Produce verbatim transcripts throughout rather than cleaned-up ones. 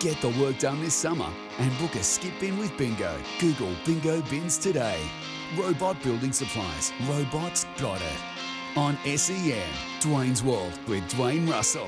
Get the work done this summer and book a skip bin with Bingo. Google Bingo Bins today. Robot Building Supplies. Robots got it. On S E N, Dwayne's World with Dwayne Russell.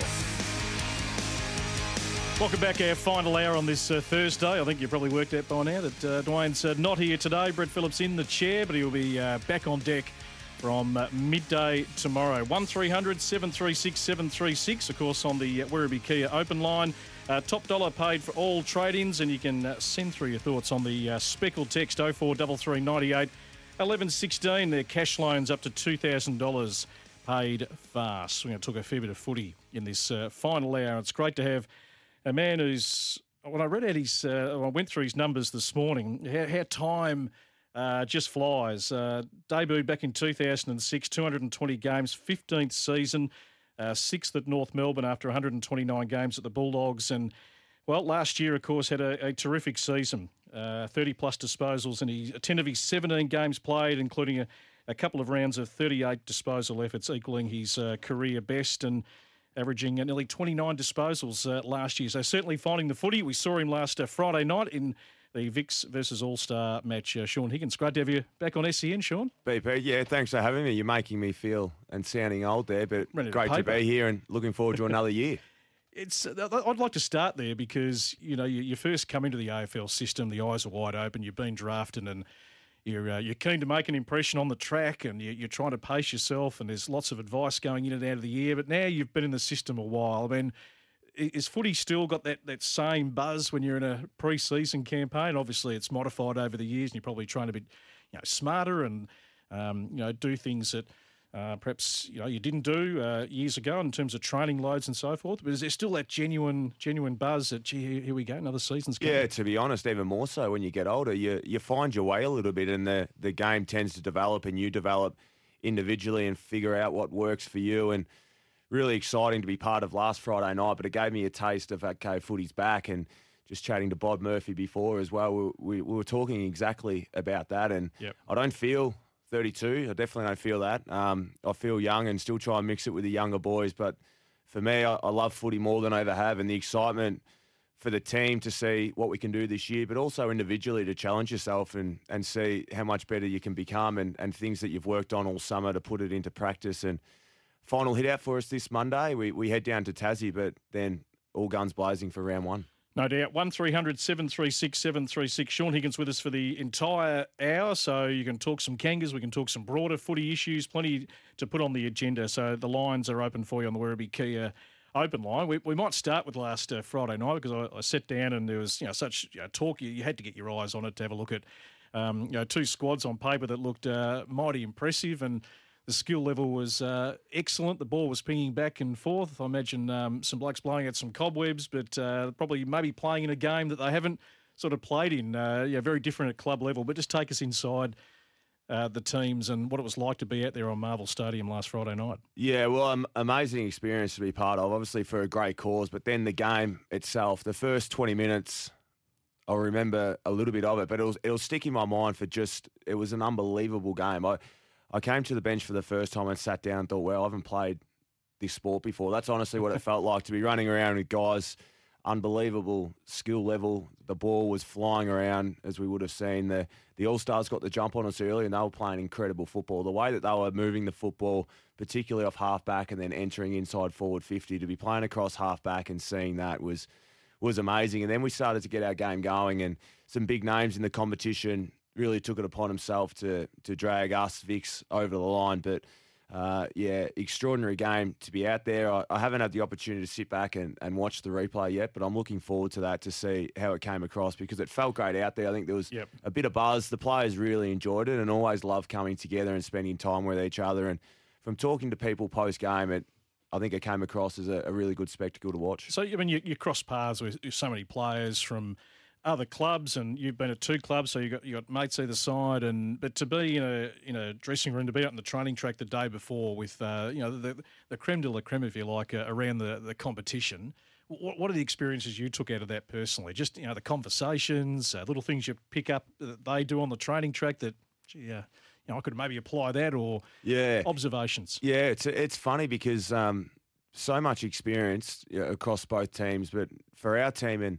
Welcome back, our final hour on this uh, Thursday. I think you've probably worked out by now that uh, Dwayne's uh, not here today. Brett Phillips in the chair, but he'll be uh, back on deck from uh, midday tomorrow. one three hundred seven three six seven three six, of course, on the uh, Werribee Kia open line. Uh, top dollar paid for all trade-ins, and you can uh, send through your thoughts on the uh, speckled text oh four three three nine eight eleven sixteen. Their cash loans up to two thousand dollars paid fast. We're going to talk a fair bit of footy in this uh, final hour. It's great to have a man who's, when I read out his, uh, I went through his numbers this morning, how, how time uh, just flies. Uh, debuted back in two thousand six, two hundred twenty games, fifteenth season, uh, sixth at North Melbourne after one hundred twenty-nine games at the Bulldogs. And, well, last year, of course, had a, a terrific season, uh, thirty-plus disposals, and he, ten of his seventeen games played, including a, a couple of rounds of thirty-eight disposal efforts, equaling his uh, career best, and averaging nearly twenty-nine disposals uh, last year. So certainly finding the footy. We saw him last uh, Friday night in the Vicks versus All-Star match. Uh, Shaun Higgins, great to have you back on S E N, Shaun. B P, yeah, thanks for having me. You're making me feel and sounding old there, but Ready to great to paper. be here and looking forward to another year. It's. uh, I'd like to start there because, you know, you, you first come into the A F L system, the eyes are wide open, you've been drafted, and You're uh, you're keen to make an impression on the track, and you, you're trying to pace yourself, and there's lots of advice going in and out of the year. But now you've been in the system a while. I mean, i- is footy still got that, that same buzz when you're in a pre-season campaign? Obviously, it's modified over the years, and you're probably trying to be, you know, smarter and um, you know, do things that uh, perhaps you know you didn't do uh, years ago in terms of training loads and so forth. But is there still that genuine genuine buzz that, gee, here, here we go, another season's coming? Yeah, to be honest, even more so when you get older, you you find your way a little bit, and the, the game tends to develop, and you develop individually and figure out what works for you. And really exciting to be part of last Friday night, but it gave me a taste of, okay, footy's back. And just chatting to Bob Murphy before as well, we, we, we were talking exactly about that. And Yep. I don't feel thirty-two. I definitely don't feel that. Um, I feel young and still try and mix it with the younger boys. But for me, I, I love footy more than I ever have, and the excitement for the team to see what we can do this year, but also individually to challenge yourself and, and see how much better you can become, and, and things that you've worked on all summer to put it into practice. And final hit out for us this Monday. We, we head down to Tassie, but then all guns blazing for round one. No doubt. one three hundred seven three six seven three six. Shaun Higgins with us for the entire hour, so you can talk some Kangas, we can talk some broader footy issues, plenty to put on the agenda. So the lines are open for you on the Werribee Kia open line. We, we might start with last uh, Friday night, because I, I sat down and there was you know such you know, talk. You, you had to get your eyes on it to have a look at um, you know two squads on paper that looked uh, mighty impressive, and the skill level was uh, excellent. The ball was pinging back and forth. I imagine um, some blokes blowing at some cobwebs, but uh, probably maybe playing in a game that they haven't sort of played in. Uh, yeah, very different at club level. But just take us inside uh, the teams and what it was like to be out there on Marvel Stadium last Friday night. Yeah, well, um, amazing experience to be part of, obviously for a great cause, but then the game itself, the first twenty minutes, I'll remember a little bit of it, but it was, it'll stick in my mind for just, it was an unbelievable game. I, I came to the bench for the first time and sat down and thought, well, I haven't played this sport before. That's honestly what it felt like to be running around with guys, unbelievable skill level. The ball was flying around, as we would have seen. The the All-Stars got the jump on us early, and they were playing incredible football. The way that they were moving the football, particularly off half-back and then entering inside forward fifty, to be playing across half-back and seeing that was was amazing. And then we started to get our game going, and some big names in the competition really took it upon himself to to drag us, Vicks, over the line. But, uh, yeah, extraordinary game to be out there. I, I haven't had the opportunity to sit back and, and watch the replay yet, but I'm looking forward to that to see how it came across, because it felt great out there. I think there was Yep. a bit of buzz. The players really enjoyed it and always love coming together and spending time with each other. And from talking to people post-game, it I think it came across as a, a really good spectacle to watch. So, I mean, you, you cross paths with so many players from other clubs, and you've been at two clubs, so you got you got mates either side. And but to be in a in a dressing room, to be out on the training track the day before with uh, you know the the creme de la creme, if you like, uh, around the the competition. What, what are the experiences you took out of that personally? Just you know the conversations, uh, little things you pick up that they do on the training track that, gee, uh, you know, I could maybe apply that, or Yeah. observations. Yeah, it's it's funny because um, so much experience, you know, across both teams, but for our team, and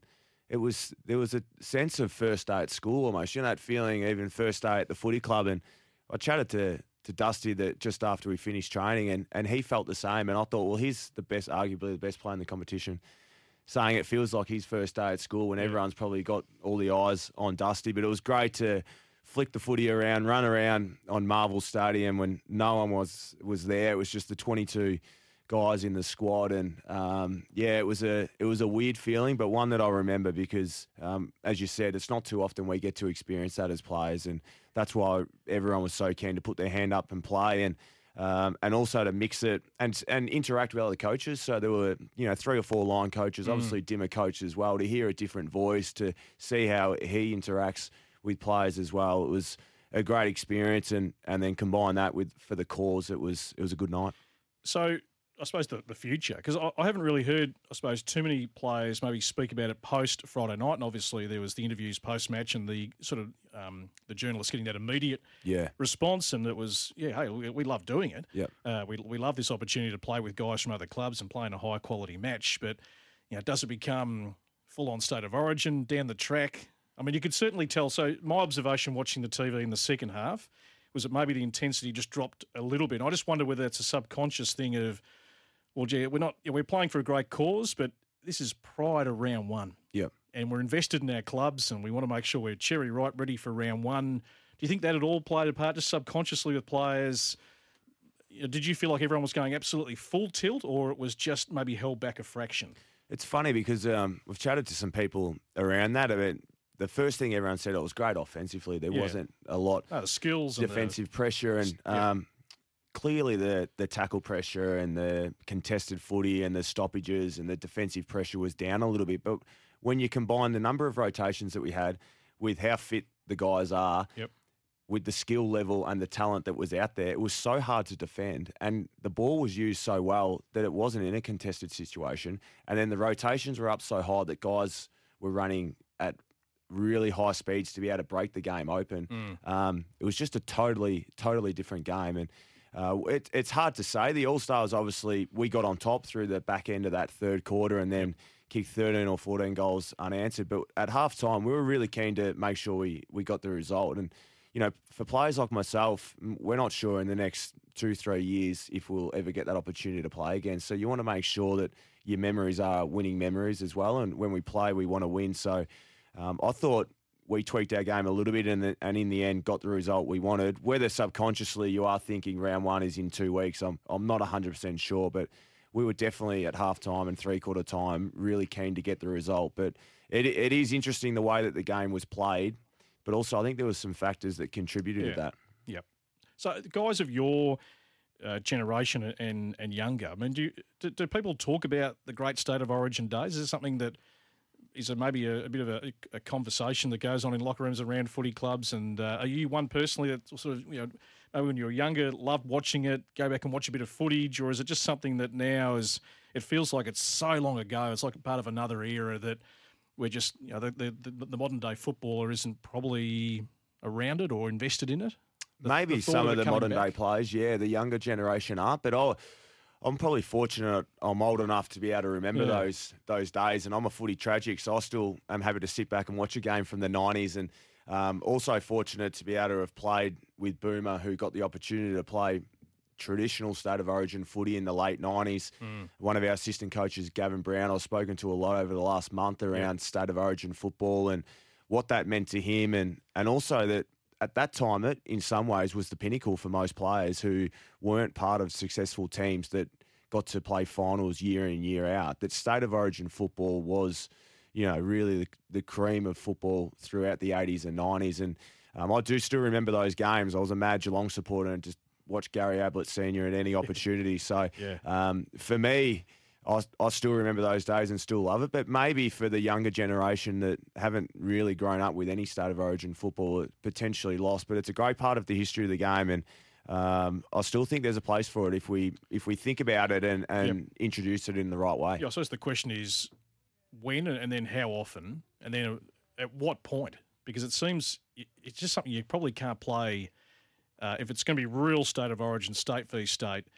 it was there was a sense of first day at school almost. You know that feeling, even first day at the footy club. And I chatted to to Dusty that just after we finished training, and and he felt the same. And I thought, well, he's the best, arguably the best player in the competition, saying it feels like his first day at school when everyone's probably got all the eyes on Dusty. But it was great to flick the footy around, run around on Marvel Stadium when no one was was there. It was just the twenty-two guys in the squad, and um, yeah, it was a it was a weird feeling, but one that I remember because, um, as you said, it's not too often we get to experience that as players, and that's why everyone was so keen to put their hand up and play, and um, and also to mix it and and interact with other coaches. So there were you know three or four line coaches, obviously mm. Dimmer coach as well, to hear a different voice, to see how he interacts with players as well. It was a great experience, and and then combine that with for the cause, it was it was a good night. So I suppose the, the future, because I, I haven't really heard, I suppose, too many players maybe speak about it post Friday night, and obviously there was the interviews post match and the sort of um, the journalists getting that immediate yeah. response, and it was yeah, hey, we, we love doing it. Yep. Uh, we we love this opportunity to play with guys from other clubs and play in a high quality match, but you know, does it become full on state of origin down the track? I mean, you could certainly tell. So my observation watching the T V in the second half was that maybe the intensity just dropped a little bit. I just wonder whether it's a subconscious thing of, well, gee, we're not, we're playing for a great cause, but this is prior to round one. Yep. And we're invested in our clubs, and we want to make sure we're cherry ripe, ready for round one. Do you think that at all played a part, just subconsciously with players? Did you feel like everyone was going absolutely full tilt, or it was just maybe held back a fraction? It's funny because um, we've chatted to some people around that. I mean, the first thing everyone said, it was great offensively. There yeah. wasn't a lot oh, the skills, defensive and the, pressure, and yeah. um, clearly the the tackle pressure and the contested footy and the stoppages and the defensive pressure was down a little bit. But when you combine the number of rotations that we had with how fit the guys are, yep. with the skill level and the talent that was out there, it was so hard to defend. And the ball was used so well that it wasn't in a contested situation. And then the rotations were up so high that guys were running at really high speeds to be able to break the game open. Mm. Um, it was just a totally, totally different game. And uh, it, it's hard to say. The All-Stars, obviously, we got on top through the back end of that third quarter and then kicked thirteen or fourteen goals unanswered. But at halftime, we were really keen to make sure we, we got the result. And, you know, for players like myself, we're not sure in the next two, three years if we'll ever get that opportunity to play again. So you want to make sure that your memories are winning memories as well. And when we play, we want to win. So Um, I thought we tweaked our game a little bit and, the, and in the end got the result we wanted. Whether subconsciously you are thinking round one is in two weeks, I'm, I'm not one hundred percent sure, but we were definitely at halftime and three-quarter time really keen to get the result. But it, it is interesting the way that the game was played, but also I think there was some factors that contributed yeah. to that. Yep. So guys of your uh, generation and, and younger, I mean, do, you, do do people talk about the great state of origin days? Is it something that Is it maybe a, a bit of a, a conversation that goes on in locker rooms around footy clubs? And uh, are you one personally that sort of, you know, maybe when you were younger, loved watching it, go back and watch a bit of footage, or is it just something that now is, it feels like it's so long ago, it's like part of another era that we're just, you know, the, the, the modern day footballer isn't probably around it or invested in it? The, maybe the some of, of the modern back? day players, yeah, the younger generation aren't, but I'll, I'm probably fortunate I'm old enough to be able to remember yeah. those those days, and I'm a footy tragic, so I still am happy to sit back and watch a game from the nineties, and um, also fortunate to be able to have played with Boomer, who got the opportunity to play traditional state of origin footy in the late nineties. Mm. One of our assistant coaches, Gavin Brown, I've spoken to a lot over the last month around yeah. state of origin football and what that meant to him, and and also that at that time, it in some ways was the pinnacle for most players who weren't part of successful teams that got to play finals year in, year out. That state of origin football was, you know, really the, the cream of football throughout the eighties and nineties. And um, I do still remember those games. I was a mad Geelong supporter and just watched Gary Ablett Senior at any opportunity. So yeah. um, for me, I, I still remember those days and still love it. But maybe for the younger generation that haven't really grown up with any state of origin football, it potentially lost. But it's a great part of the history of the game, and um, I still think there's a place for it if we if we think about it and, and yep. introduce it in the right way. Yeah, I suppose the question is when and then how often and then at what point? Because it seems it's just something you probably can't play uh, if it's going to be real state of origin, state v state.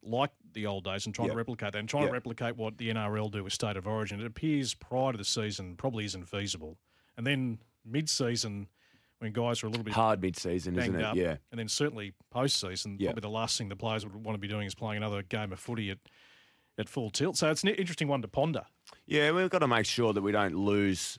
like the old days and trying Yep. to replicate that and trying Yep. to replicate what the N R L do with State of Origin. It appears prior to the season probably isn't feasible. And then mid-season, when guys are a little bit Hard mid-season, isn't banged it? up, Yeah. and then certainly post-season, Yeah. probably the last thing the players would want to be doing is playing another game of footy at, at full tilt. So it's an interesting one to ponder. Yeah, we've got to make sure that we don't lose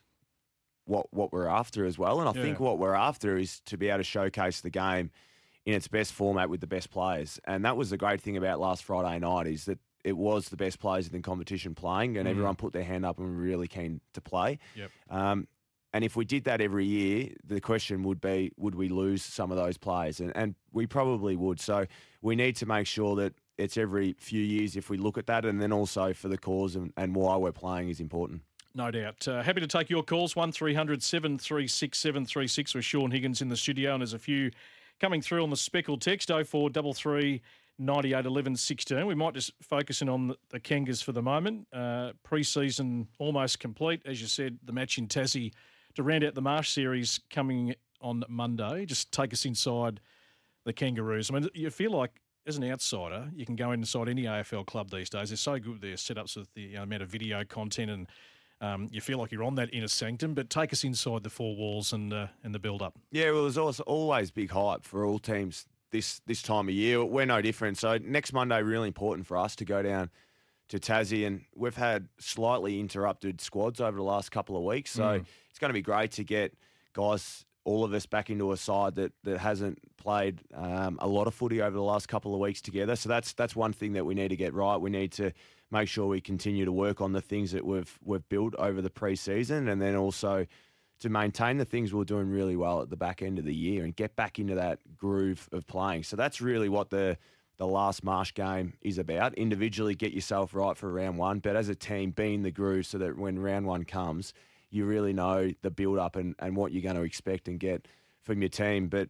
what what we're after as well. And I Yeah. think what we're after is to be able to showcase the game in its best format with the best players. And that was the great thing about last Friday night is that it was the best players in the competition playing, and Mm. everyone put their hand up and were really keen to play. Yep. Um, and if we did that every year, the question would be, would we lose some of those players? And, and we probably would. So we need to make sure that it's every few years if we look at that, and then also for the cause and, and why we're playing is important. No doubt. Uh, happy to take your calls, one three hundred seven three six seven three six with Sean Higgins in the studio, and there's a few coming through on the Speckle text, oh four three three, nine eight, one one, one six. We might just focus in on the, the Kangas for the moment. Uh, pre-season almost complete. As you said, the match in Tassie to round out the Marsh series coming on Monday. Just take us inside the Kangaroos. I mean, you feel like, as an outsider, you can go inside any A F L club these days. They're so good with their setups with the you know, amount of video content, and um, you feel like you're on that inner sanctum. But take us inside the four walls and uh, and the build-up. Yeah, well, there's also always big hype for all teams this this time of year. We're no different. So next Monday, really important for us to go down to Tassie, and we've had slightly interrupted squads over the last couple of weeks. So Mm. it's going to be great to get guys, all of us, back into a side that, that hasn't played um, a lot of footy over the last couple of weeks together. So that's that's one thing that we need to get right. We need to make sure we continue to work on the things that we've we've built over the pre-season, and then also to maintain the things we're doing really well at the back end of the year and get back into that groove of playing. So that's really what the the last Marsh game is about. Individually, get yourself right for round one, but as a team, be in the groove so that when round one comes, you really know the build-up and, and what you're going to expect and get from your team. But,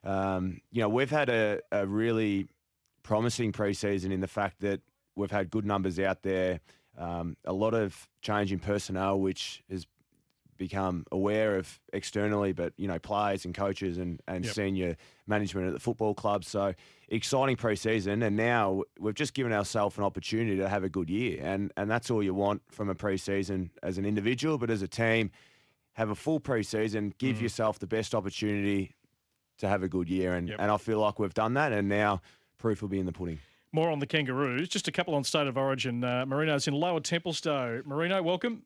um, you know, we've had a, a really promising pre-season in the fact that we've had good numbers out there, um, a lot of change in personnel, which has become aware of externally, but, you know, players and coaches and, and Yep. senior management at the football club. So exciting pre-season, and now we've just given ourselves an opportunity to have a good year, and and that's all you want from a pre-season as an individual, but as a team, have a full pre-season, give Mm. yourself the best opportunity to have a good year, and, Yep. and I feel like we've done that, and now proof will be in the pudding. More on the Kangaroos. Just a couple on State of Origin. Uh, Marino's in Lower Templestowe. Marino, welcome.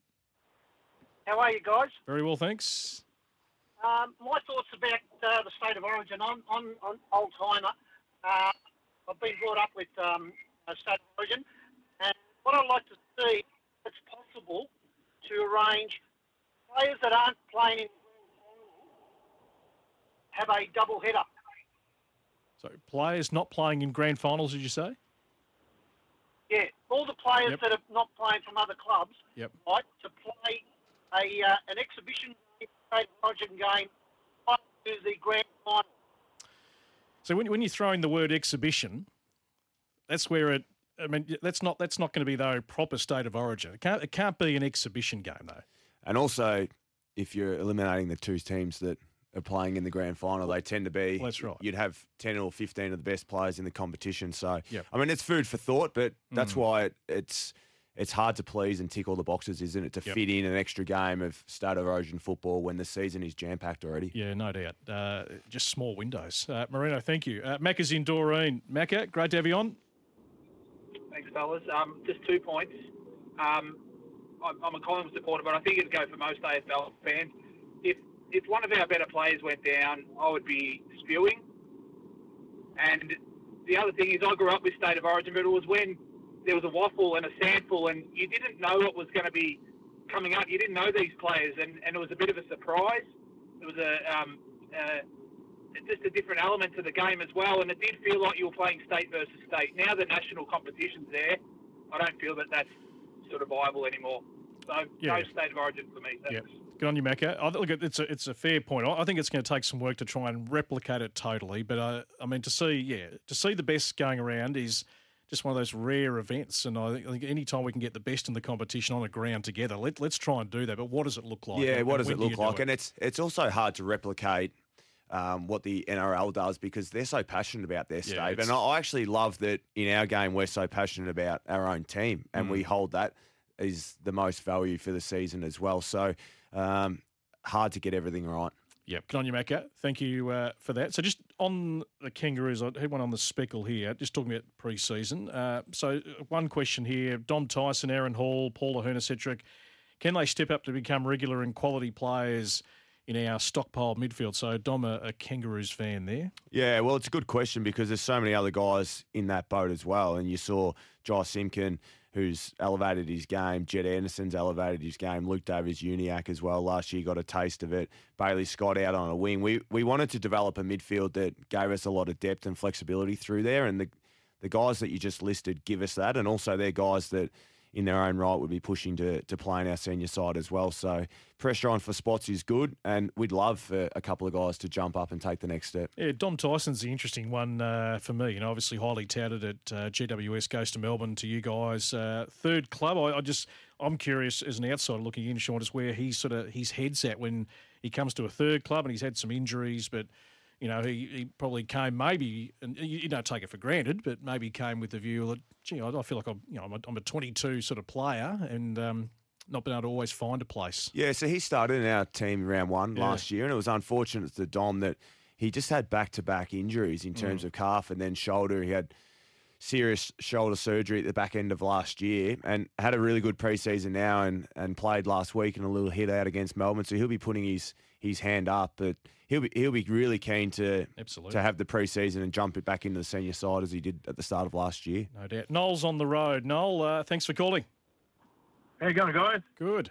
How are you guys? Very well, thanks. Um, my thoughts about uh, the State of Origin. I'm, I'm, I'm old timer. Uh, I've been brought up with um, a State of Origin, and what I'd like to see, if it's possible to arrange players that aren't playing in have a double header. So players not playing in grand finals, did you say? Yeah, all the players Yep. that are not playing from other clubs, Yep. right, to play a uh, an exhibition State of Origin game up to the grand final. So when when you're throwing the word exhibition, that's where it. I mean, that's not that's not going to be though proper State of Origin. It can't it can't be an exhibition game though. And also, if you're eliminating the two teams that are playing in the grand final, they tend to be. That's right. You'd have ten or fifteen of the best players in the competition. So, Yep. I mean, it's food for thought, but that's Mm. why it, it's it's hard to please and tick all the boxes, isn't it? To Yep. fit in an extra game of State of Origin football when the season is jam packed already. Yeah, no doubt. Uh, just small windows. Uh, Marino, thank you. Uh, Macca's in Doreen. Macca, great to have you on. Thanks, fellas. Um, just two points. Um, I'm, I'm a Collingwood supporter, but I think it'd go for most A F L fans. If if one of our better players went down, I would be spewing. And the other thing is, I grew up with State of Origin, but it was when there was a waffle and a sandful, and you didn't know what was going to be coming up. You didn't know these players, and, and it was a bit of a surprise. It was a um, uh, just a different element to the game as well, and it did feel like you were playing state versus state. Now the national competition's there, I don't feel that that's sort of viable anymore. So Yeah. no State of Origin for me. Yeah, Thanks. good on you, Macca. I look, it's a it's a fair point. I I think it's going to take some work to try and replicate it totally. But uh, I mean, to see yeah, to see the best going around is just one of those rare events. And I think, I think any time we can get the best in the competition on a ground together, let let's try and do that. But what does it look like? Yeah, And what does when it do you look do like? And it's it's also hard to replicate um, what the N R L does because they're so passionate about their Yeah, state. it's- And I I actually love that in our game we're so passionate about our own team, and Mm. we hold that is the most value for the season as well. So um, hard to get everything right. Yep. Good on you, Macca. Thank you uh, for that. So just on the Kangaroos, I had one on the speckle here, just talking about pre-season. Uh, so one question here, Dom Tyson, Aaron Hall, Paul Ahern-Cedric, can they step up to become regular and quality players in our stockpile midfield? So Dom, a, a Kangaroos fan there. Yeah, well, it's a good question because there's so many other guys in that boat as well. And you saw Josh Simpkin, who's elevated his game. Jed Anderson's elevated his game. Luke Davies-Uniacke as well. Last year got a taste of it. Bailey Scott out on a wing. We we wanted to develop a midfield that gave us a lot of depth and flexibility through there. And the the guys that you just listed give us that. And also they're guys that in their own right would be pushing to to play in our senior side as well. So pressure on for spots is good, and we'd love for a couple of guys to jump up and take the next step. Yeah, Dom Tyson's the interesting one uh, for me. You know, obviously highly touted at uh, G W S, goes to Melbourne to you guys. Uh, third club, I, I just, I'm curious as an outsider looking in, Sean, just where he's sort of, his head's at when he comes to a third club, and he's had some injuries, but you know, he, he probably came maybe, and you, you don't take it for granted, but maybe came with the view that, gee, I, I feel like I'm, you know, I'm a, I'm a twenty-two sort of player and um, not been able to always find a place. Yeah, so he started in our team round one Yeah. last year, and it was unfortunate to Dom that he just had back-to-back injuries in terms Mm. of calf and then shoulder. He had serious shoulder surgery at the back end of last year and had a really good preseason now and, and played last week in a little hit out against Melbourne. So he'll be putting his his hand up, but he'll be he'll be really keen to Absolutely. to have the preseason and jump it back into the senior side as he did at the start of last year. No doubt. Noel's on the road. Noel, uh, thanks for calling. How you going, guys? Good.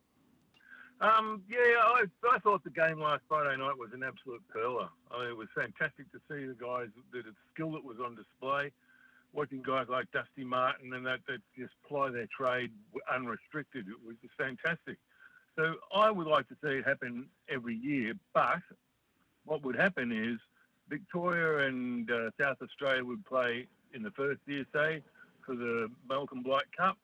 Um, yeah, I, I thought the game last Friday night was an absolute pearler. I mean, it was fantastic to see the guys, the, the skill that was on display. Watching guys like Dusty Martin and that, that just ply their trade unrestricted, it was just fantastic. So I would like to see it happen every year, but what would happen is Victoria and uh, South Australia would play in the first year, say, for the Malcolm Blight Cup.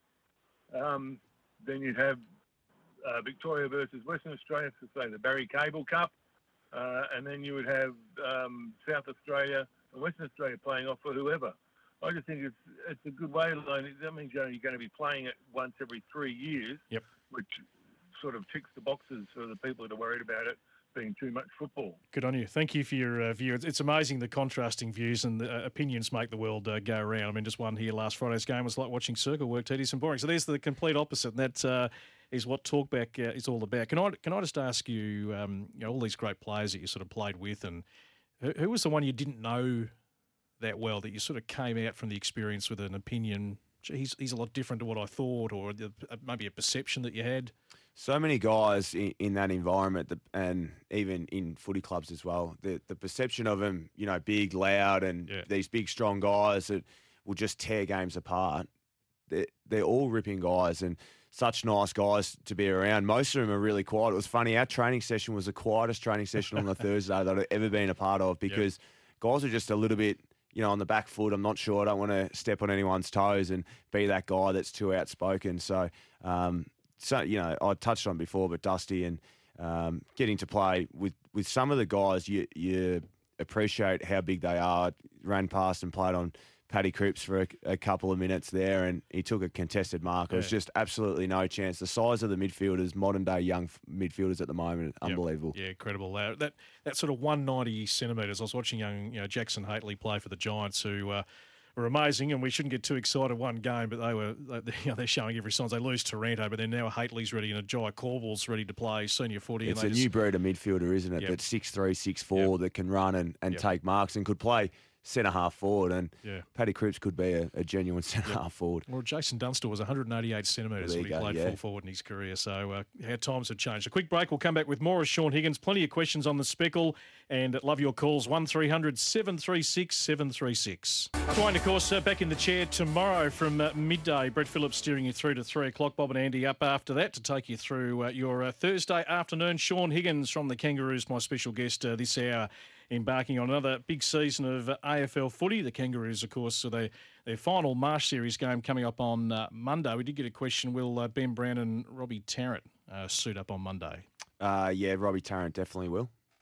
Um, then you'd have uh, Victoria versus Western Australia for, say, the Barry Cable Cup. Uh, and then you would have um, South Australia and Western Australia playing off for whoever. I just think it's it's a good way to learn. That means you're going to be playing it once every three years, Yep. which sort of ticks the boxes for the people that are worried about it being too much football. Good on you. Thank you for your uh, view. It's, it's amazing the contrasting views and the uh, opinions make the world uh, go around. I mean, just one here last Friday's game was like watching circle work, tedious and boring. So there's the complete opposite, and that uh, is what Talkback uh, is all about. Can I can I just ask you, um, you know, all these great players that you sort of played with, and who, who was the one you didn't know that well that you sort of came out from the experience with an opinion? Gee, he's he's a lot different to what I thought, or the, uh, maybe a perception that you had. So many guys in, in that environment, that, and even in footy clubs as well. The the perception of them, you know, big, loud, and Yeah. these big, strong guys that will just tear games apart. They're, they're all ripping guys and such nice guys to be around. Most of them are really quiet. It was funny. Our training session was the quietest training session on the Thursday that I've ever been a part of because guys are just a little bit, you know, on the back foot. I'm not sure. I don't want to step on anyone's toes and be that guy that's too outspoken. So, um, so you know, I touched on before, but Dusty and um, getting to play with, with some of the guys, you you appreciate how big they are. Ran past and played on Paddy Cripps for a, a couple of minutes there, and he took a contested mark. It was Yeah. just absolutely no chance. The size of the midfielders, modern day young f- midfielders at the moment, Yep. unbelievable. Yeah, incredible. Uh, that that sort of one hundred ninety centimetres. I was watching young, you know, Jackson Haitley play for the Giants, who uh, were amazing, and we shouldn't get too excited one game, but they were they, you know, they're showing every sign. They lose Taranto, but then now Haitley's ready and a Jai Corbell's ready to play senior footy. It's and a they new just, breed of midfielder, isn't it? Yep. That's six three, six four, that can run and, and Yep. take marks and could play centre half forward. And Yeah. Paddy Cripps could be a, a genuine centre half forward. Well, Jason Dunstall was one hundred eighty-eight centimetres There when you he go, played yeah. full forward in his career. So uh, how times have changed. A quick break. We'll come back with more of Sean Higgins. Plenty of questions on the speckle, and love your calls. one three hundred seven three six seven three six. Dwayne, of course, uh, back in the chair tomorrow from uh, midday. Brett Phillips steering you through to three o'clock. Bob and Andy up after that to take you through uh, your uh, Thursday afternoon. Sean Higgins from the Kangaroos, my special guest uh, this hour, embarking on another big season of uh, A F L footy. The Kangaroos, of course, so they, their final Marsh Series game coming up on uh, Monday. We did get a question, will uh, Ben Brown and Robbie Tarrant uh, suit up on Monday? Uh, yeah, Robbie Tarrant definitely will.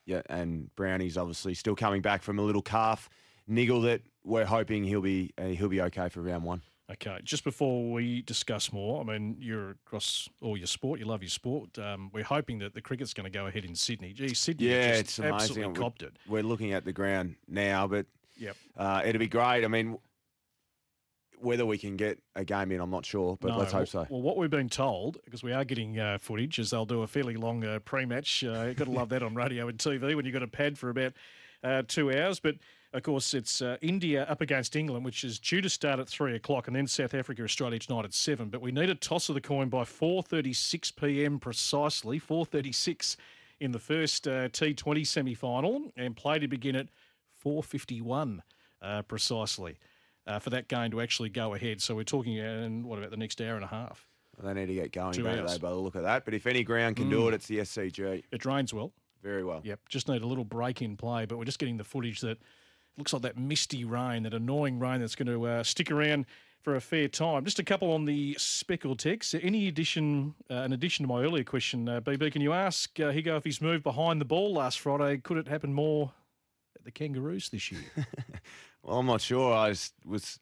yeah, and Brownie's obviously still coming back from a little calf niggle that we're hoping he'll be uh, he'll be okay for round one. Okay, just before we discuss more, I mean, you're across all your sport. You love your sport. Um, we're hoping that the cricket's going to go ahead in Sydney. Gee, Sydney Yeah, just it's amazing. absolutely We're- copped it. We're looking at the ground now, but Yep. uh, it'll be great. I mean, whether we can get a game in, I'm not sure, but No, let's hope so. Well, what we've been told, because we are getting uh, footage, is they'll do a fairly long uh, pre-match. Uh, you've got to love that on radio and T V when you've got a pad for about uh, two hours. But, of course, it's uh, India up against England, which is due to start at three o'clock, and then South Africa, Australia tonight at seven. But we need a toss of the coin by four thirty-six p m precisely, four thirty-six in the first uh, T twenty semi-final, and play to begin at four fifty-one uh, precisely. Uh, for that game to actually go ahead. So we're talking, uh, in, what about the next hour and a half? They need to get going, Two don't hours. they, by the look at that? But if any ground can do Mm. it, it's the S C G. It drains well. Very well. Yep, just need a little break in play, but we're just getting the footage that looks like that misty rain, that annoying rain that's going to uh, stick around for a fair time. Just a couple on the Speckle text. Any addition, uh, in addition to my earlier question, uh, B B, can you ask uh, Higo if he's moved behind the ball last Friday? Could it happen more at the Kangaroos this year? Well, I'm not sure. I was, was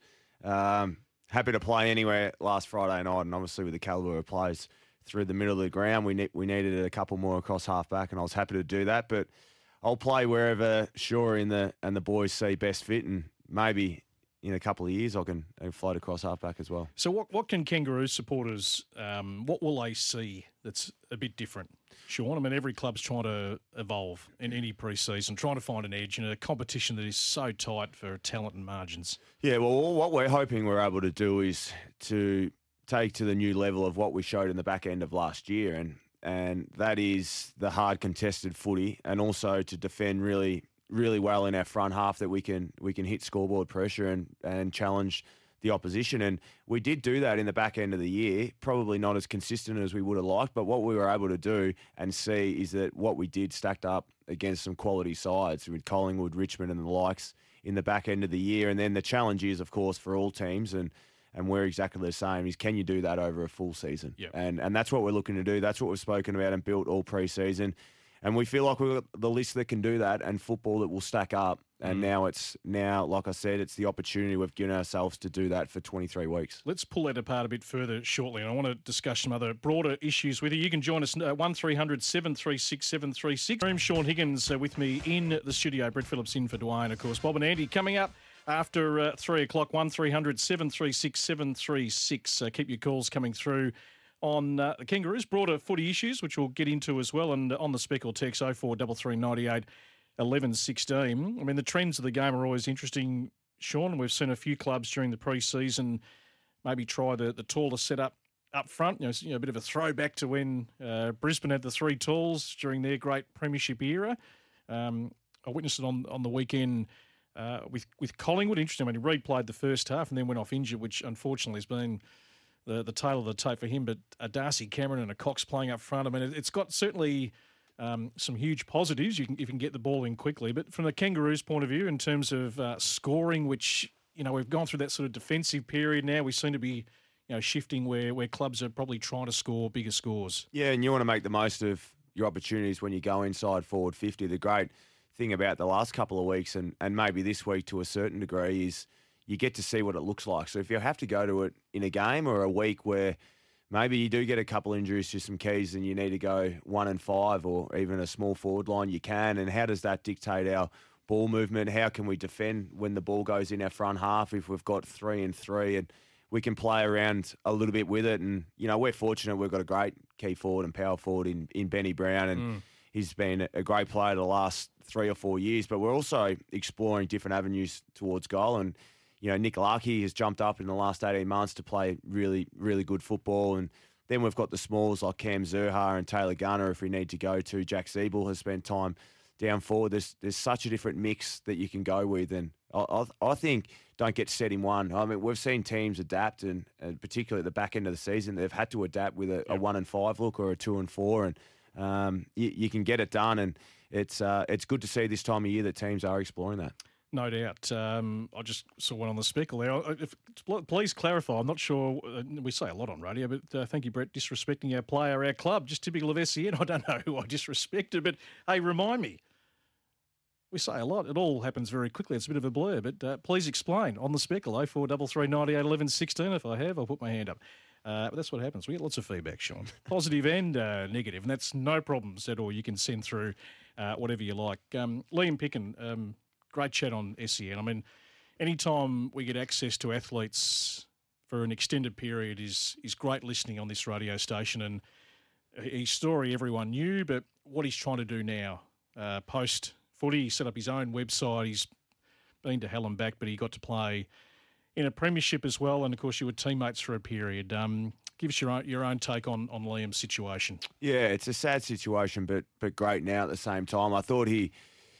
um, happy to play anywhere last Friday night, and obviously with the calibre of players through the middle of the ground, we ne- we needed a couple more across half back, and I was happy to do that. But I'll play wherever Shaw in the and the boys see best fit, and maybe in a couple of years I can, I can float across half back as well. So what, what can Kangaroos supporters, um, what will they see that's a bit different, Sean? I mean, every club's trying to evolve in any pre-season, trying to find an edge in a competition that is so tight for talent and margins. Yeah, well, what we're hoping we're able to do is to take to the new level of what we showed in the back end of last year, and and that is the hard contested footy, and also to defend really, really well in our front half, that we can we can hit scoreboard pressure and and challenge the opposition. And we did do that in the back end of the year, probably not as consistent as we would have liked, but what we were able to do and see is that what we did stacked up against some quality sides with Collingwood, Richmond and the likes in the back end of the year. And then the challenge is, of course, for all teams, and and we're exactly the same, is can you do that over a full season? Yep. And and that's what we're looking to do. That's what we've spoken about and built all pre-season. And we feel like we've got the list that can do that, and football that will stack up. And Mm. now it's, now, like I said, it's the opportunity we've given ourselves to do that for twenty-three weeks. Let's pull that apart a bit further shortly, and I want to discuss some other broader issues with you. You can join us uh, one three hundred seven three six seven three six. I'm Sean Higgins uh, with me in the studio. Brett Phillips in for Dwayne, of course. Bob and Andy coming up after uh, three o'clock, one three hundred seven three six seven three six. Uh, keep your calls coming through on uh, the Kangaroos, broader footy issues, which we'll get into as well, and on the Speckle text oh four three three nine eight eleven sixteen. I mean, the trends of the game are always interesting, Sean. We've seen a few clubs during the pre-season maybe try the, the taller setup up front. You know, you know, a bit of a throwback to when uh, Brisbane had the three talls during their great premiership era. Um, I witnessed it on, on the weekend uh, with, with Collingwood. Interesting, I mean, Reid played the first half and then went off injured, which unfortunately has been the, the tail of the tape for him. But a Darcy Cameron and a Cox playing up front, I mean, it, it's got certainly um, some huge positives. You can, if you can get the ball in quickly. But from the Kangaroos' point of view, in terms of uh, scoring, which, you know, we've gone through that sort of defensive period now, we seem to be, you know, shifting where, where clubs are probably trying to score bigger scores. Yeah, and you want to make the most of your opportunities when you go inside forward fifty. The great thing about the last couple of weeks, and, and maybe this week to a certain degree, is you get to see what it looks like. So if you have to go to it in a game or a week where maybe you do get a couple injuries to some keys and you need to go one and five or even a small forward line, you can. And how does that dictate our ball movement? How can we defend when the ball goes in our front half if we've got three and three? And we can play around a little bit with it. And, you know, we're fortunate we've got a great key forward and power forward in, in Benny Brown. And Mm. he's been a great player the last three or four years. But we're also exploring different avenues towards goal. And, you know, Nick Larkey has jumped up in the last eighteen months to play really, really good football. And then we've got the smalls like Cam Zurhar and Taylor Gunner if we need to go to. Jack Siebel has spent time down forward. There's there's such a different mix that you can go with. And I, I, I think don't get set in one. I mean, we've seen teams adapt, and, and particularly at the back end of the season, they've had to adapt with a, a Yep. one and five look or a two and four. And um, you, you can get it done. And it's uh, it's good to see this time of year that teams are exploring that. No doubt. Um, I just saw one on the Speckle there. I- If, please clarify. I'm not sure. Uh, we say a lot on radio, but uh, thank you, Brett, disrespecting our player, our club. Just typical of S E N. I don't know who I disrespected, but hey, remind me. We say a lot. It all happens very quickly. It's a bit of a blur, but uh, please explain on the speckle. oh four three three, nine eight, eleven, sixteen. If I have, I'll put my hand up. Uh, but that's what happens. We get lots of feedback, Sean. Positive and uh, negative, and that's no problems at all. You can send through uh, whatever you like. Um, Liam Picken, um, great chat on S E N. I mean, anytime we get access to athletes for an extended period is is great listening on this radio station. And his story everyone knew, but what he's trying to do now, uh, post footy, he set up his own website. He's been to hell and back, but he got to play in a premiership as well. And, of course, you were teammates for a period. Um, give us your own, your own take on, on Liam's situation. Yeah, it's a sad situation, but but great now at the same time. I thought he...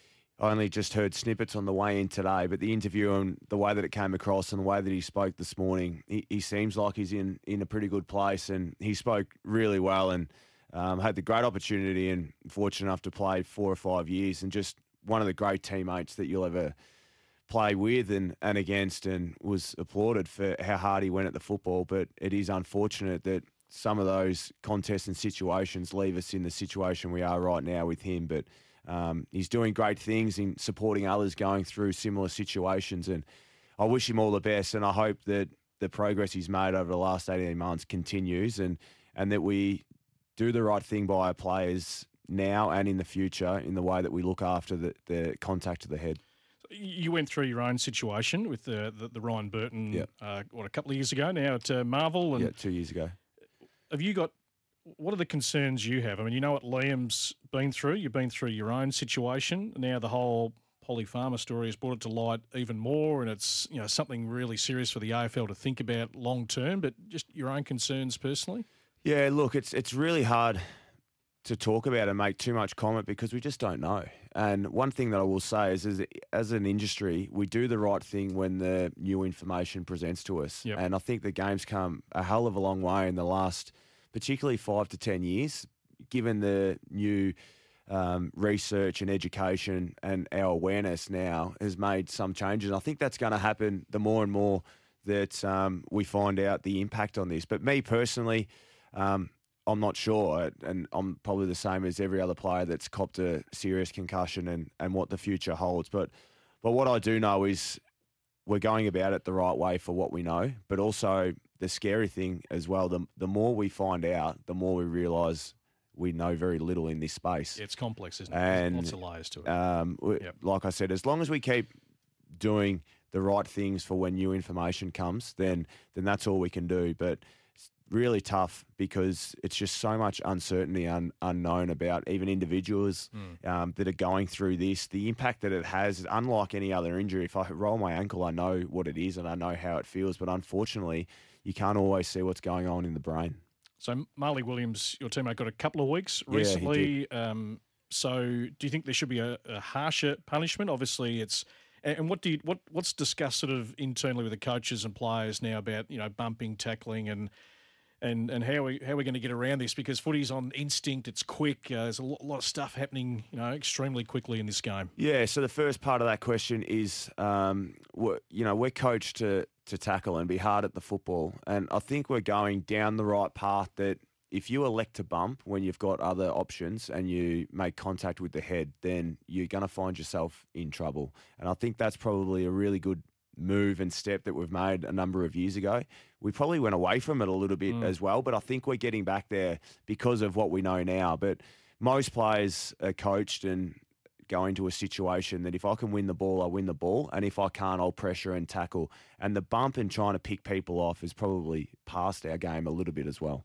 I only just heard snippets on the way in today, but the interview and the way that it came across and the way that he spoke this morning, he, he seems like he's in, in a pretty good place, and he spoke really well and um, had the great opportunity and fortunate enough to play four or five years and just one of the great teammates that you'll ever play with and, and against, and was applauded for how hard he went at the football. But it is unfortunate that some of those contests and situations leave us in the situation we are right now with him. But Um, he's doing great things in supporting others going through similar situations, and I wish him all the best, and I hope that the progress he's made over the last eighteen months continues, and, and that we do the right thing by our players now and in the future in the way that we look after the, the contact to the head. You went through your own situation with the, the, the Ryan Burton, yep. uh, what, a couple of years ago now at uh, Marvel? And yeah, two years ago. Have you got... What are the concerns you have? I mean, you know what Liam's been through. You've been through your own situation. Now the whole Polly Farmer story has brought it to light even more, and it's, you know, something really serious for the A F L to think about long term. But just your own concerns personally. Yeah, look, it's it's really hard to talk about and make too much comment because we just don't know. And one thing that I will say is, is as an industry, we do the right thing when the new information presents to us. Yep. And I think the game's come a hell of a long way in the last, particularly five to ten years, given the new um, research and education and our awareness now has made some changes. And I think that's going to happen the more and more that um, we find out the impact on this. But me personally, um, I'm not sure, and I'm probably the same as every other player that's copped a serious concussion and, and what the future holds. But but what I do know is we're going about it the right way for what we know, but also the scary thing as well, the, the more we find out, the more we realise we know very little in this space. Yeah, it's complex, isn't it? And, There's lots of layers to it. Um, we, Yep. Like I said, as long as we keep doing the right things for when new information comes, then then that's all we can do. But it's really tough because it's just so much uncertainty, un, unknown about even individuals Mm. um, that are going through this. The impact that it has, unlike any other injury, if I roll my ankle, I know what it is and I know how it feels. But unfortunately, you can't always see what's going on in the brain. So Marley Williams, your teammate, got a couple of weeks Yeah, he recently. Um, so do you think there should be a, a harsher punishment? Obviously, it's and and what do you, what what's discussed sort of internally with the coaches and players now about, you know, bumping, tackling, and and and how we how we're going to get around this, because footy's on instinct. It's quick. Uh, there's a lot, lot of stuff happening, you know, extremely quickly in this game. Yeah. So the first part of that question is, um, we're, you know, we're coached to to tackle and be hard at the football, and I think we're going down the right path. That if you elect to bump when you've got other options and you make contact with the head, then you're going to find yourself in trouble. And I think that's probably a really good move and step that we've made a number of years ago. We probably went away from it a little bit Mm. as well, but I think we're getting back there because of what we know now. But most players are coached and go into a situation that if I can win the ball, I win the ball. And if I can't, I'll pressure and tackle. And the bump and trying to pick people off is probably past our game a little bit as well.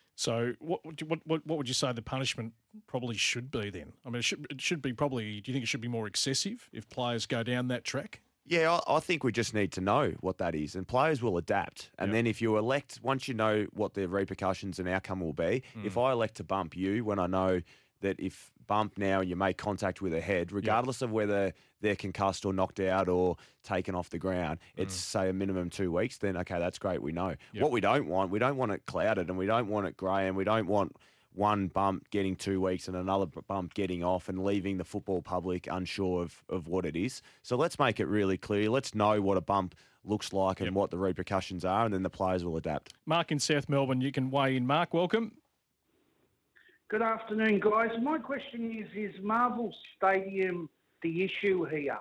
So what would you- what what, what would you say the punishment probably should be then? I mean, it should it should be probably. Do you think it should be more excessive if players go down that track? Yeah, I, I think we just need to know what that is, and players will adapt. And Yep. then if you elect, once you know what the repercussions and outcome will be, if I elect to bump you when I know that if bump now and you make contact with a head, regardless of whether they're concussed or knocked out or taken off the ground, it's say a minimum two weeks, then okay, that's great, we know. Yep. What we don't want, we don't want it clouded and we don't want it grey and we don't want one bump getting two weeks and another b- bump getting off and leaving the football public unsure of, of what it is. So let's make it really clear. Let's know what a bump looks like and Yep. what the repercussions are, and then the players will adapt. Mark in South Melbourne, you can weigh in. Mark, welcome. Good afternoon, guys. My question is, is Marvel Stadium the issue here,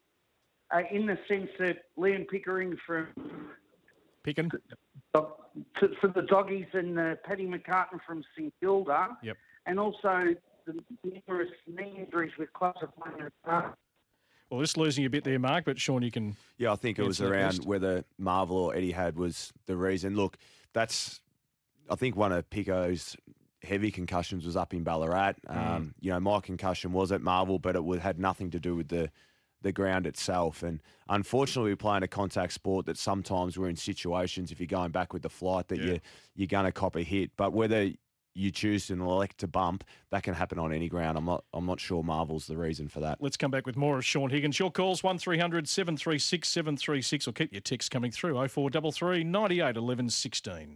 uh, in the sense that Liam Pickering from Picking. to, for the Doggies and uh, Paddy McCartan from St Kilda, Yep. and also the numerous knee injuries with clubs are playing at part. Well, just losing a bit there, Mark, but Sean, you can... Yeah, I think it was answer that around list. whether Marvel or Etihad was the reason. Look, that's, I think one of Pico's heavy concussions was up in Ballarat. Mm. Um, you know, my concussion was at Marvel, but it would, had nothing to do with the the ground itself. And unfortunately, we play in a contact sport that sometimes we're in situations, if you're going back with the flight, that Yeah. you're, you're going to cop a hit. But whether you choose to elect to bump, that can happen on any ground. I'm not I'm not sure Marvel's the reason for that. Let's come back with more of Sean Higgins. Your calls, one three hundred seven three six seven three six, or keep your texts coming through, oh four three three, nine eight, one one one six.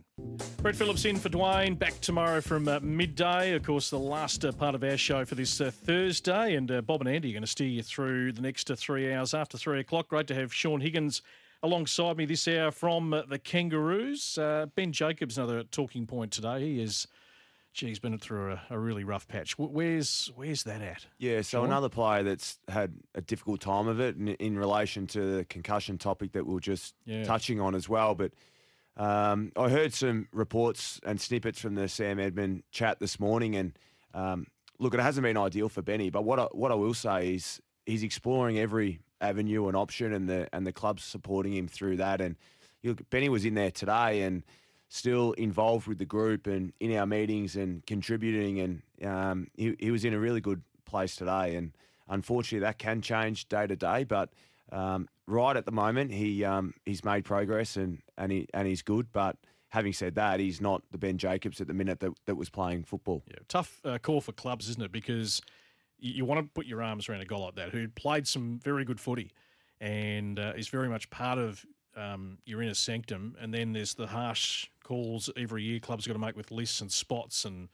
Brett Phillips in for Dwayne, back tomorrow from uh, midday. Of course, the last uh, part of our show for this uh, Thursday, and uh, Bob and Andy are going to steer you through the next uh, three hours after three o'clock. Great to have Sean Higgins alongside me this hour from uh, the Kangaroos. Uh, Ben Jacobs, another talking point today. He is... Gee, he's been through a, a really rough patch. Wh- Where's where's that at? Yeah, so Sean? another player that's had a difficult time of it in, in relation to the concussion topic that we we're just Yeah. touching on as well. But um, I heard some reports and snippets from the Sam Edmund chat this morning, and um, look, it hasn't been ideal for Benny. But what I, what I will say is he's exploring every avenue and option, and the and the club's supporting him through that. And you look, Benny was in there today, and still involved with the group and in our meetings and contributing, and um, he, he was in a really good place today. And unfortunately, that can change day to day, but um, right at the moment, he um, he's made progress and and he and he's good. But having said that, he's not the Ben Jacobs at the minute that, that was playing football. Yeah, tough uh, call for clubs, isn't it? Because you, you want to put your arms around a guy like that who played some very good footy and uh, is very much part of um, your inner sanctum. And then there's the harsh calls every year clubs have got to make with lists and spots, and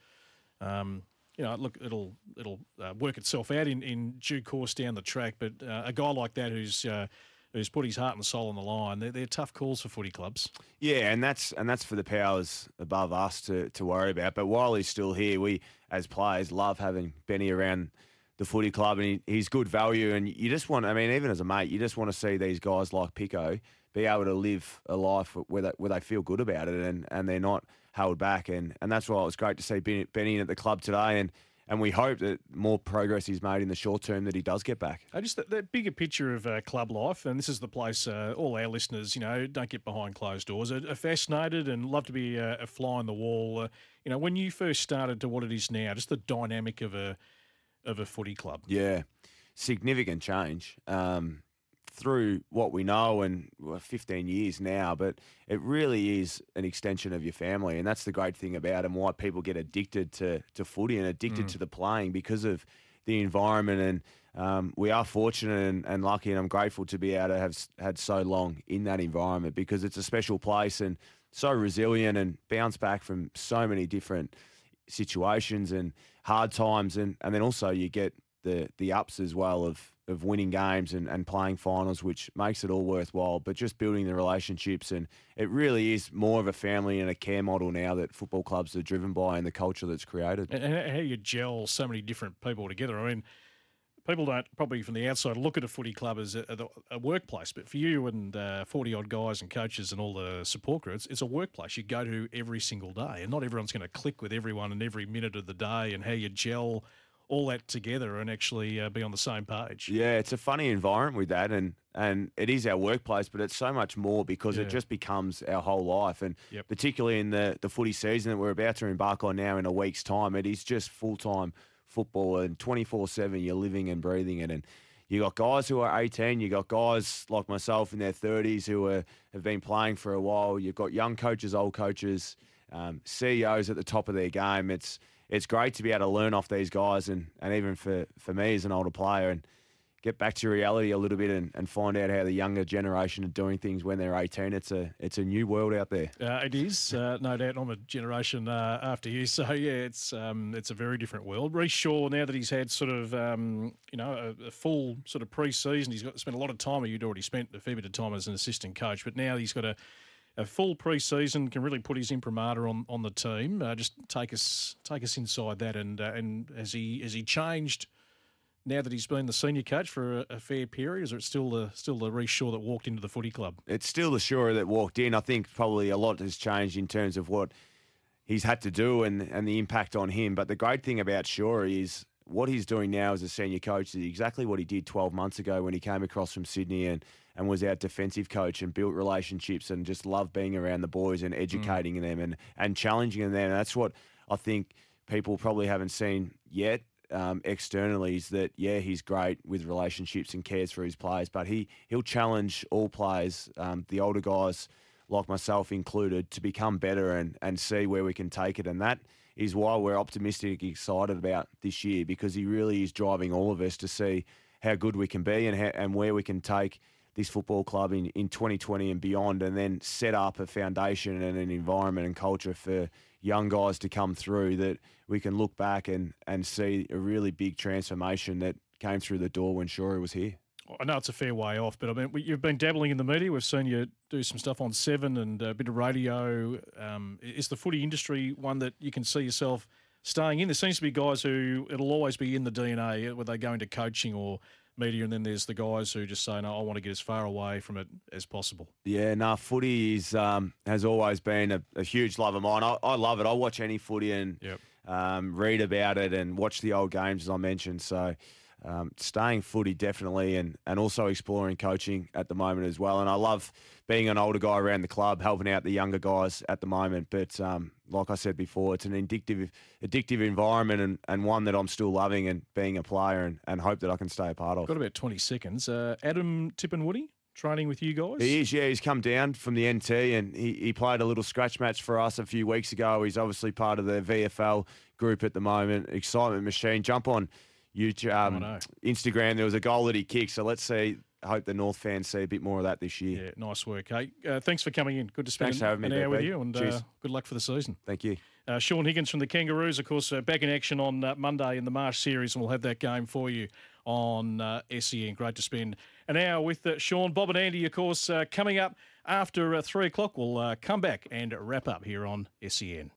um, you know, look, it'll it'll uh, work itself out in, in due course down the track. But uh, a guy like that who's uh, who's put his heart and soul on the line, they're, they're tough calls for footy clubs. Yeah, and that's and that's for the powers above us to, to worry about. But while he's still here, we as players love having Benny around the footy club, and he, he's good value. And you just want, I mean, even as a mate, you just want to see these guys like Pico be able to live a life where they, where they feel good about it, and, and they're not held back. And, and that's why it was great to see Benny, Benny at the club today. And And we hope that more progress is made in the short term, that he does get back. I just that, that bigger picture of uh, club life, and this is the place uh, all our listeners, you know, don't get behind closed doors, are, are fascinated and love to be a, a fly on the wall. Uh, you know, when you first started to what it is now, just the dynamic of a of a footy club. Yeah, significant change um, through what we know, and well, fifteen years now, but it really is an extension of your family, and that's the great thing about it, and why people get addicted to, to footy and addicted Mm. to the playing, because of the environment. And um, we are fortunate and, and lucky, and I'm grateful to be able to have s- had so long in that environment, because it's a special place and so resilient and bounce back from so many different situations and hard times, and, and then also you get the the ups as well of of winning games and, and playing finals, which makes it all worthwhile. But just building the relationships, and it really is more of a family and a care model now that football clubs are driven by, and the culture that's created. And, and how you gel so many different people together. I mean, people don't probably from the outside look at a footy club as a, a workplace, but for you and uh, forty odd guys and coaches and all the support groups, it's a workplace you go to every single day, and not everyone's going to click with everyone in every minute of the day, and how you gel all that together and actually uh, be on the same page. Yeah, it's a funny environment with that, and and it is our workplace, but it's so much more, because Yeah. it just becomes our whole life. And Yep. particularly in the, the footy season that we're about to embark on now in a week's time, it is just full-time football, and twenty-four seven you're living and breathing it. And you got guys who are eighteen, you got guys like myself in their thirties who are, have been playing for a while, you've got young coaches, old coaches, um, C E Os at the top of their game. It's it's great to be able to learn off these guys, and, and even for, for me as an older player, and get back to reality a little bit, and, and find out how the younger generation are doing things when they're eighteen. It's a it's a new world out there. Uh, it is, uh, no doubt. I'm a generation uh, after you, so yeah, it's um, it's a very different world. Reece Shaw, now that he's had sort of um, you know a, a full sort of pre-season, he's got spent a lot of time. You'd already spent a fair bit of time as an assistant coach, but now he's got a, a full pre-season, can really put his imprimatur on, on the team. Uh, just take us take us inside that, and uh, and has he has he changed now that he's been the senior coach for a, a fair period? Or is it still the still the Reece Shaw that walked into the footy club? It's still the Shaw that walked in. I think probably a lot has changed in terms of what he's had to do and, and the impact on him. But the great thing about Shaw is what he's doing now as a senior coach is exactly what he did twelve months ago when he came across from Sydney and, and was our defensive coach and built relationships and just loved being around the boys and educating mm. them and, and challenging them. And that's what I think people probably haven't seen yet um, externally is that, yeah, he's great with relationships and cares for his players, but he, he'll challenge all players, um, the older guys like myself included, to become better and, and see where we can take it. And that is why we're optimistic, excited about this year, because he really is driving all of us to see how good we can be and how, and where we can take this football club in, in twenty twenty and beyond, and then set up a foundation and an environment and culture for young guys to come through that we can look back and, and see a really big transformation that came through the door when Shorey was here. I know it's a fair way off, but I mean, you've been dabbling in the media. We've seen you do some stuff on Seven and a bit of radio. Um, is the footy industry one that you can see yourself staying in? There seems to be guys who it'll always be in the D N A, whether they go into coaching or media, and then there's the guys who just say, no, I want to get as far away from it as possible. Yeah, no, footy is, um, has always been a, a huge love of mine. I, I love it. I watch any footy and yep. um, read about it and watch the old games, as I mentioned. So um, staying footy definitely, and, and also exploring coaching at the moment as well. And I love being an older guy around the club, helping out the younger guys at the moment. But um, like I said before, it's an addictive addictive environment and, and one that I'm still loving and being a player and, and hope that I can stay a part of. Got about twenty seconds. Uh, Adam Tippenwoody training with you guys? He is, yeah. He's come down from the N T and he, he played a little scratch match for us a few weeks ago. He's obviously part of the V F L group at the moment. Excitement machine. Jump on YouTube, um, Instagram. There was a goal that he kicked. So let's see. I hope the North fans see a bit more of that this year. Yeah, nice work, hey. Uh, thanks for coming in. Good to spend thanks for having an me, hour B. with you, and uh, good luck for the season. Thank you. Uh, Shaun Higgins from the Kangaroos, of course, uh, back in action on uh, Monday in the Marsh Series, and we'll have that game for you on uh, S E N. Great to spend an hour with uh, Shaun. Bob and Andy, of course, uh, coming up after uh, three o'clock. We'll uh, come back and wrap up here on S E N.